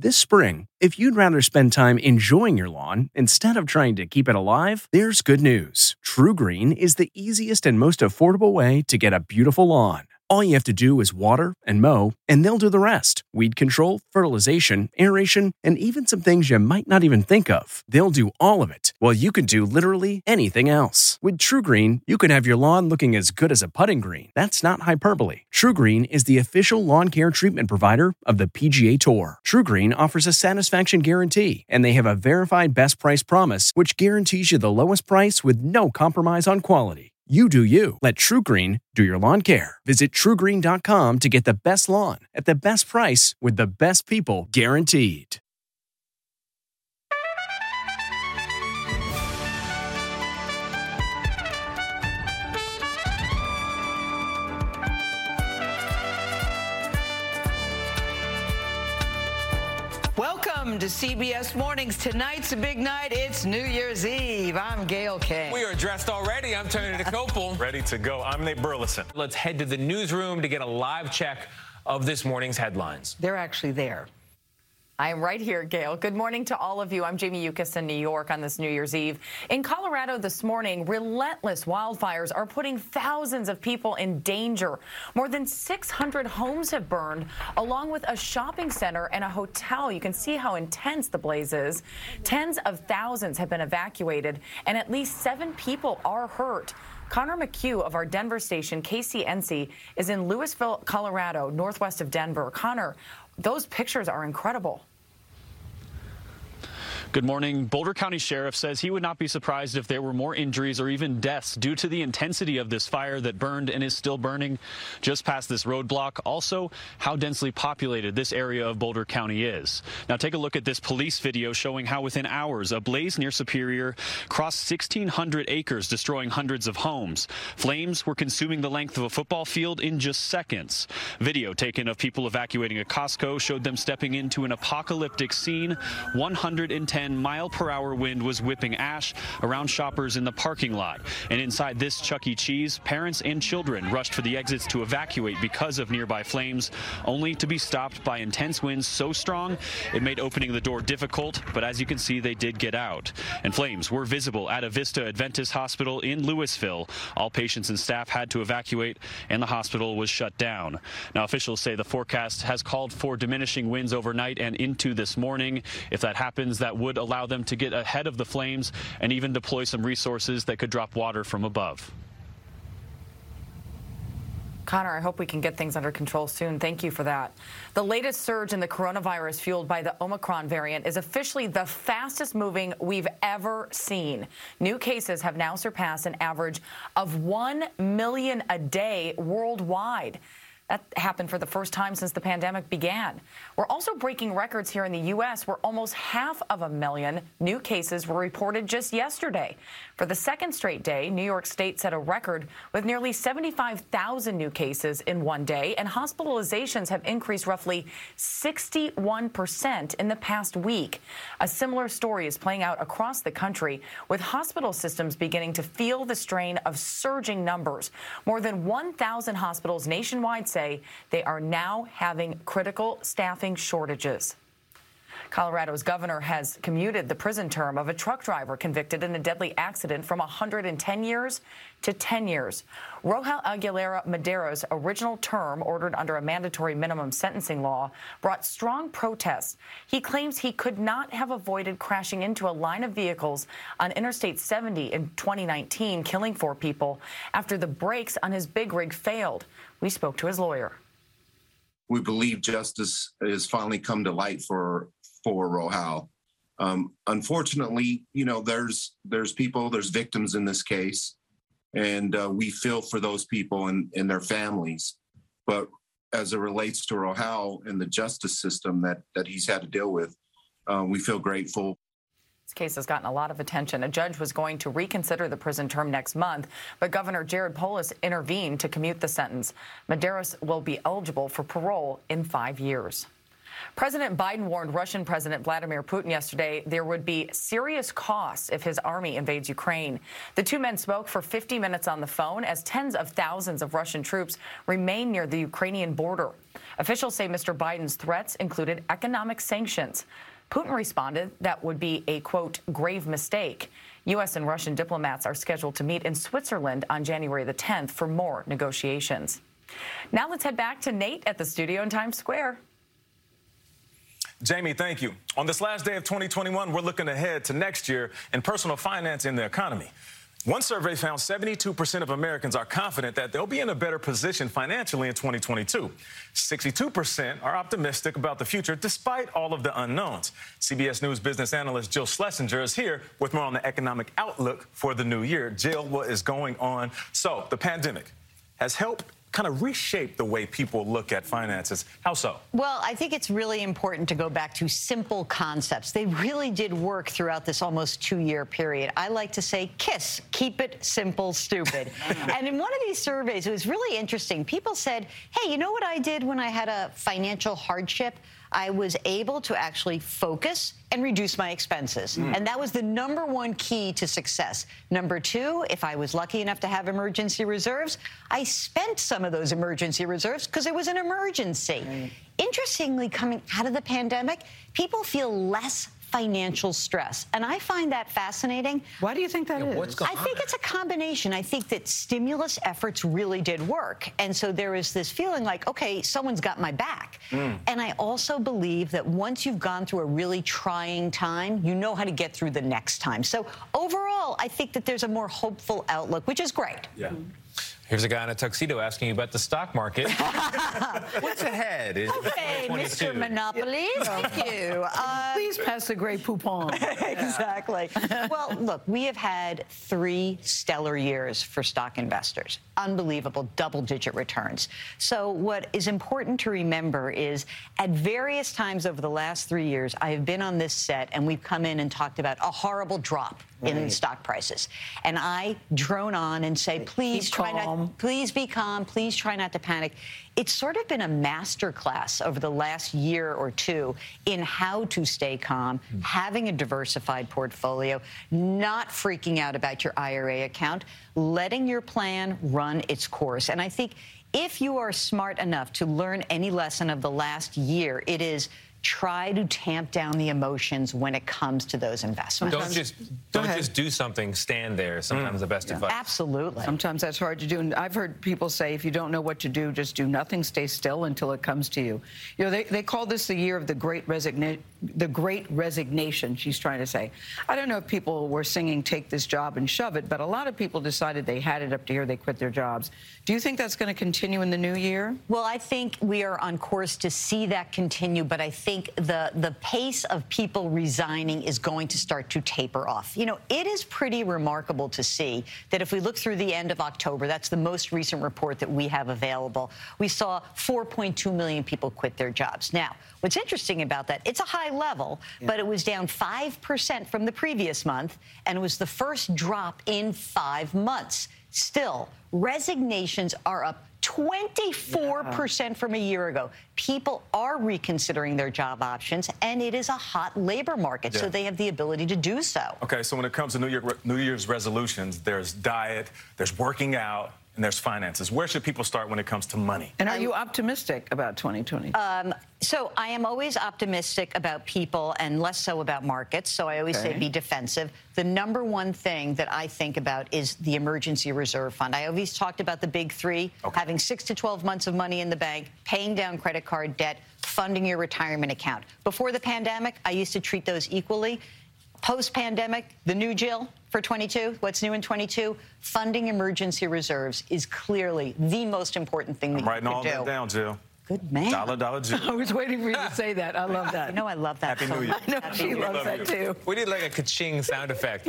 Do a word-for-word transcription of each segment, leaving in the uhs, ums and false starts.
This spring, if you'd rather spend time enjoying your lawn instead of trying to keep it alive, there's good news. TruGreen is the easiest and most affordable way to get a beautiful lawn. All you have to do is water and mow, and they'll do the rest. Weed control, fertilization, aeration, and even some things you might not even think of. They'll do all of it, while you can do literally anything else. With TruGreen, you can have your lawn looking as good as a putting green. That's not hyperbole. TruGreen is the official lawn care treatment provider of the P G A Tour. TruGreen offers a satisfaction guarantee, and they have a verified best price promise, which guarantees you the lowest price with no compromise on quality. You do you. Let TruGreen do your lawn care. Visit True Green dot com to get the best lawn at the best price with the best people guaranteed. Welcome to C B S Mornings. Tonight's a big night. It's New Year's Eve. I'm Gail King. We are dressed already. I'm turning to Copel. Ready to go. I'm Nate Burleson. Let's head to the newsroom to get a live check of this morning's headlines. They're actually there. I am right here, Gail. Good morning to all of you. I'm Jamie Yuccas in New York on this New Year's Eve. In Colorado this morning, relentless wildfires are putting thousands of people in danger. More than six hundred homes have burned, along with a shopping center and a hotel. You can see how intense the blaze is. Tens of thousands have been evacuated, and at least seven people are hurt. Connor McHugh of our Denver station, K C N C, is in Louisville, Colorado, northwest of Denver. Connor, those pictures are incredible. Good morning. Boulder County Sheriff says he would not be surprised if there were more injuries or even deaths due to the intensity of this fire that burned and is still burning just past this roadblock. Also, how densely populated this area of Boulder County is. Now take a look at this police video showing how within hours a blaze near Superior crossed sixteen hundred acres, destroying hundreds of homes. Flames were consuming the length of a football field in just seconds. Video taken of people evacuating a Costco showed them stepping into an apocalyptic scene. one hundred ten mile per hour wind was whipping ash around shoppers in the parking lot. And inside this Chuck E. Cheese, parents and children rushed for the exits to evacuate because of nearby flames, only to be stopped by intense winds so strong it made opening the door difficult. But as you can see, they did get out. And flames were visible at a Vista Adventist Hospital in Louisville. All patients and staff had to evacuate, and the hospital was shut down. Now, officials say the forecast has called for diminishing winds overnight and into this morning. If that happens, that would allow them to get ahead of the flames and even deploy some resources that could drop water from above. Connor, I hope we can get things under control soon. Thank you for that. The latest surge in the coronavirus fueled by the Omicron variant is officially the fastest moving we've ever seen. New cases have now surpassed an average of one million a day worldwide. That happened for the first time since the pandemic began. We're also breaking records here in the U S where almost half of a million new cases were reported just yesterday. For the second straight day, New York State set a record with nearly seventy-five thousand new cases in one day, and hospitalizations have increased roughly sixty-one percent in the past week. A similar story is playing out across the country, with hospital systems beginning to feel the strain of surging numbers. More than one thousand hospitals nationwide say they are now having critical staffing shortages. Colorado's governor has commuted the prison term of a truck driver convicted in a deadly accident from one hundred ten years to ten years. Rohel Aguilera Madero's original term, ordered under a mandatory minimum sentencing law, brought strong protests. He claims he could not have avoided crashing into a line of vehicles on Interstate seventy in twenty nineteen, killing four people after the brakes on his big rig failed. We spoke to his lawyer. We believe justice has finally come to light for for Rohel. Um, unfortunately, you know, there's there's people, there's victims in this case, and uh, we feel for those people and, and their families. But as it relates to Rohel and the justice system that that he's had to deal with, uh, we feel grateful. This case has gotten a lot of attention. A judge was going to reconsider the prison term next month, but Governor Jared Polis intervened to commute the sentence. Medeiros will be eligible for parole in five years. President Biden warned Russian President Vladimir Putin yesterday there would be serious costs if his army invades Ukraine. The two men spoke for fifty minutes on the phone as tens of thousands of Russian troops remain near the Ukrainian border. Officials say Mister Biden's threats included economic sanctions. Putin responded that would be a, quote, grave mistake. U S and Russian diplomats are scheduled to meet in Switzerland on January the tenth for more negotiations. Now let's head back to Nate at the studio in Times Square. Jamie, thank you. On this last day of twenty twenty-one, we're looking ahead to next year in personal finance and the economy. One survey found seventy-two percent of Americans are confident that they'll be in a better position financially in twenty twenty-two. sixty-two percent are optimistic about the future despite all of the unknowns. C B S News business analyst Jill Schlesinger is here with more on the economic outlook for the new year. Jill, what is going on? So the pandemic has helped kind of reshape the way people look at finances. How so? Well, I think it's really important to go back to simple concepts. They really did work throughout this almost two-year period. I like to say KISS, keep it simple, stupid. And in one of these surveys, it was really interesting. People said, hey, you know what I did when I had a financial hardship? I was able to actually focus and reduce my expenses. Mm. And that was the number one key to success. Number two, if I was lucky enough to have emergency reserves, I spent some of those emergency reserves because it was an emergency. Mm. Interestingly, coming out of the pandemic, people feel less financial stress. And I find that fascinating. Why do you think that yeah, is? What's going I think on? It's a combination. I think that stimulus efforts really did work. And so there is this feeling like, okay, someone's got my back. Mm. And I also believe that once you've gone through a really trying time, you know how to get through the next time. So overall, I think that there's a more hopeful outlook, which is great. Yeah. Mm. Here's a guy in a tuxedo asking you about the stock market. What's ahead? Okay, Mister Monopoly, thank you. Uh, Please pass the Grey Poupon. Exactly. Well, look, we have had three stellar years for stock investors. Unbelievable double-digit returns. So what is important to remember is at various times over the last three years, I have been on this set and we've come in and talked about a horrible drop right. in stock prices. And I drone on and say, please Keep try calm. not, please be calm, please try not to panic. It's sort of been a master class over the last year or two in how to stay calm, mm. having a diversified portfolio, not freaking out about your I R A account, letting your plan run its course. And I think if you are smart enough to learn any lesson of the last year, it is try to tamp down the emotions when it comes to those investments. Don't just don't just do something, stand there. Sometimes mm. the best yeah. advice. Absolutely. Sometimes that's hard to do. And I've heard people say, if you don't know what to do, just do nothing, stay still until it comes to you. You know, they, they call this the year of the great resignation. The great resignation, she's trying to say. I don't know if people were singing Take This Job and Shove It, but a lot of people decided they had it up to here, they quit their jobs. Do you think that's going to continue in the new year? Well, I think we are on course to see that continue, but I think the, the pace of people resigning is going to start to taper off. You know, it is pretty remarkable to see that if we look through the end of October, that's the most recent report that we have available, we saw four point two million people quit their jobs. Now, what's interesting about that, it's a high level, yeah. but it was down five percent from the previous month, and it was the first drop in five months. Still, resignations are up twenty-four percent yeah. from a year ago. People are reconsidering their job options, and it is a hot labor market, yeah. so they have the ability to do so. Okay, so when it comes to New Year, New Year's resolutions, there's diet, there's working out, and there's finances. Where should people start when it comes to money? And are you optimistic about twenty twenty? Um, so I am always optimistic about people and less so about markets. So I always okay. say be defensive. The number one thing that I think about is the emergency reserve fund. I always talked about the big three, okay. having six to twelve months of money in the bank, paying down credit card debt, funding your retirement account. Before the pandemic, I used to treat those equally. Post-pandemic, the new Jill for twenty-two, what's new in twenty-two, funding emergency reserves is clearly the most important thing that I'm you writing could all do. that down, Jill. Good man. Dollar, dollar, Jill. I was waiting for you to say that. I love that. You know I love that. Happy so New Year. I know she loves love that, you. too. We need like a ka-ching sound effect.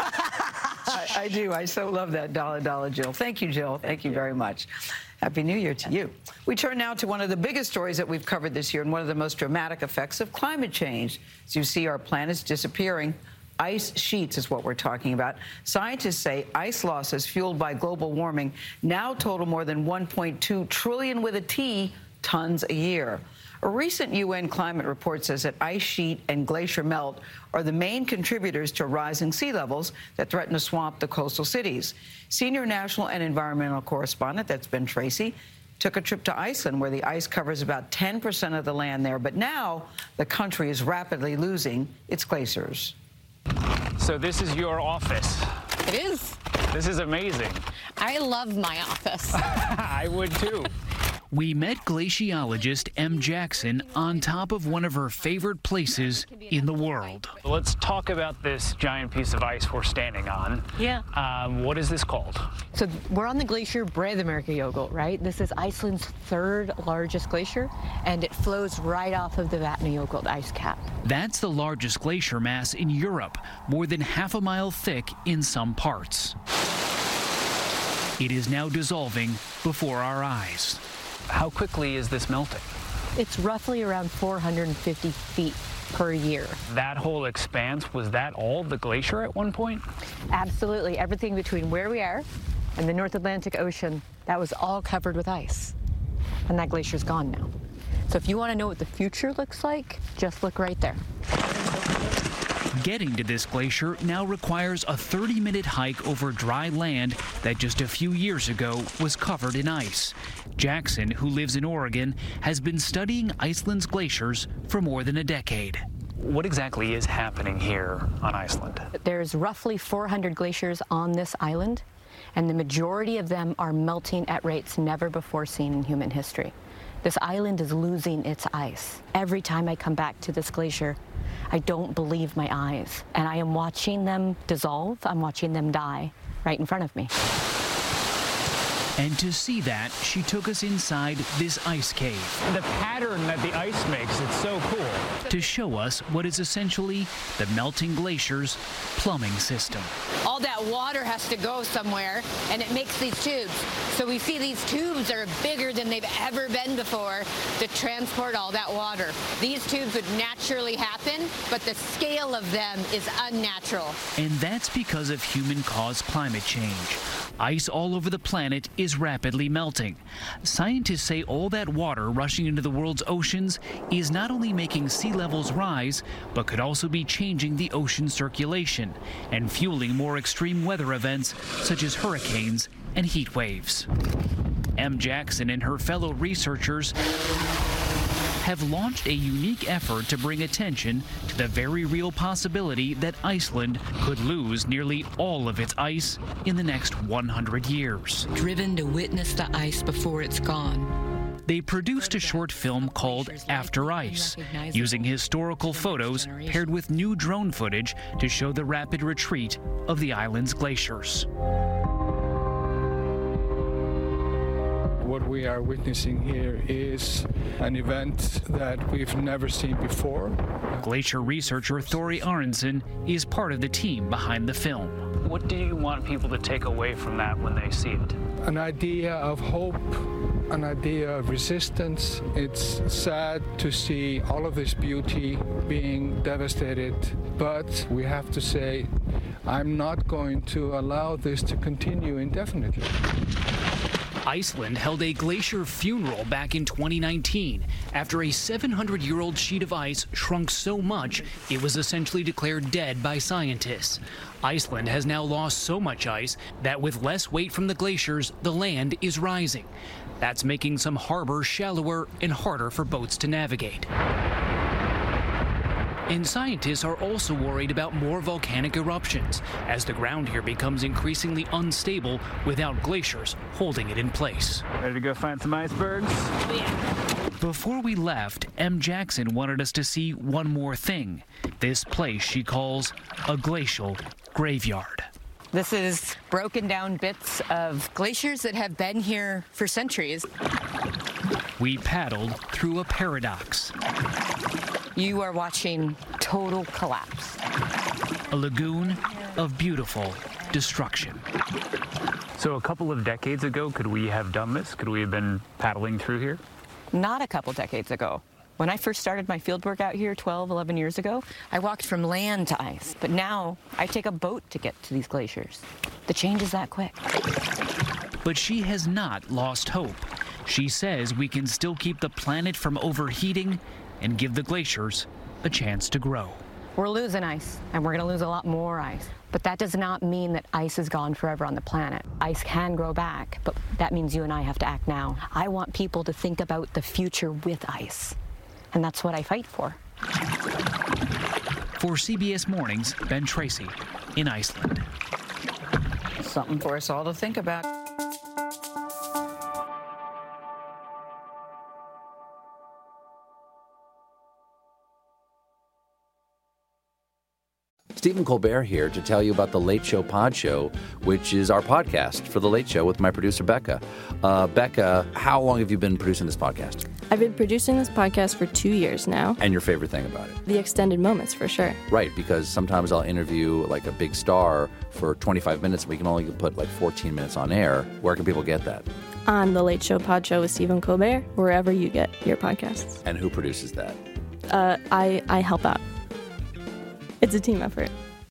I, I do. I so love that, dollar, dollar, Jill. Thank you, Jill. Thank, Thank you very much. Happy New Year to you. We turn now to one of the biggest stories that we've covered this year and one of the most dramatic effects of climate change. As you see, our planet's disappearing. Ice sheets is what we're talking about. Scientists say ice losses fueled by global warming now total more than one point two trillion with a T tons a year. A recent U N climate report says that ice sheet and glacier melt are the main contributors to rising sea levels that threaten to swamp the coastal cities. Senior national and environmental correspondent, that's Ben Tracy, took a trip to Iceland, where the ice covers about ten percent of the land there. But now the country is rapidly losing its glaciers. So this is your office. It is. This is amazing. I love my office. I would too. We met glaciologist Em Jackson on top of one of her favorite places in the world. Let's talk about this giant piece of ice we're standing on. Yeah. Um, what is this called? So we're on the glacier Breiðamerkurjökull, right? This is Iceland's third largest glacier, and it flows right off of the Vatnajökull ice cap. That's the largest glacier mass in Europe, more than half a mile thick in some parts. It is now dissolving before our eyes. How quickly is this melting? It's roughly around four hundred fifty feet per year. That whole expanse, was that all the glacier at one point? Absolutely. Everything between where we are and the North Atlantic Ocean, that was all covered with ice. And that glacier's gone now. So if you want to know what the future looks like, just look right there. Getting to this glacier now requires a thirty minute hike over dry land that just a few years ago was covered in ice. Jackson, who lives in Oregon, has been studying Iceland's glaciers for more than a decade. What exactly is happening here on Iceland? There's roughly four hundred glaciers on this island, and the majority of them are melting at rates never before seen in human history. This island is losing its ice. Every time I come back to this glacier, I don't believe my eyes. And I am watching them dissolve. I'm watching them die right in front of me. And to see that, she took us inside this ice cave. The pattern that the ice makes, it's so cool. To show us what is essentially the melting glacier's plumbing system. All that water has to go somewhere, and it makes these tubes. So we see these tubes are bigger than they've ever been before to transport all that water. These tubes would naturally happen, but the scale of them is unnatural. And that's because of human-caused climate change. Ice all over the planet is rapidly melting. Scientists say all that water rushing into the world's oceans is not only making sea levels rise, but could also be changing the ocean circulation and fueling more extreme weather events such as hurricanes and heat waves. Em Jackson and her fellow researchers have launched a unique effort to bring attention to the very real possibility that Iceland could lose nearly all of its ice in the next one hundred years. Driven to witness the ice before it's gone. They produced a short film called After Ice, using historical photos paired with new drone footage to show the rapid retreat of the island's glaciers. What we are witnessing here is an event that we've never seen before. Glacier researcher Thori Aronson is part of the team behind the film. What do you want people to take away from that when they see it? An idea of hope, an idea of resistance. It's sad to see all of this beauty being devastated, but we have to say, I'm not going to allow this to continue indefinitely. Iceland held a glacier funeral back in twenty nineteen after a seven hundred year old sheet of ice shrunk so much it was essentially declared dead by scientists. Iceland has now lost so much ice that with less weight from the glaciers, the land is rising. That's making some harbors shallower and harder for boats to navigate. And scientists are also worried about more volcanic eruptions as the ground here becomes increasingly unstable without glaciers holding it in place. Ready to go find some icebergs? Yeah. Before we left, Em Jackson wanted us to see one more thing. This place she calls a glacial graveyard. This is broken down bits of glaciers that have been here for centuries. We paddled through a paradox. You are watching total collapse. A lagoon of beautiful destruction. So a couple of decades ago, could we have done this? Could we have been paddling through here? Not a couple decades ago. When I first started my fieldwork out here twelve, eleven years ago, I walked from land to ice. But now I take a boat to get to these glaciers. The change is that quick. But she has not lost hope. She says we can still keep the planet from overheating and give the glaciers a chance to grow. We're losing ice, and we're going to lose a lot more ice. But that does not mean that ice is gone forever on the planet. Ice can grow back, but that means you and I have to act now. I want people to think about the future with ice, and that's what I fight for. For C B S Mornings, Ben Tracy in Iceland. Something for us all to think about. Stephen Colbert here to tell you about The Late Show Pod Show, which is our podcast for The Late Show with my producer, Becca. Uh, Becca, how long have you been producing this podcast? I've been producing this podcast for two years now. And your favorite thing about it? The extended moments, for sure. Right, because sometimes I'll interview like a big star for twenty-five minutes. We can only put like fourteen minutes on air. Where can people get that? On The Late Show Pod Show with Stephen Colbert, wherever you get your podcasts. And who produces that? Uh, I, I help out. It's a team effort.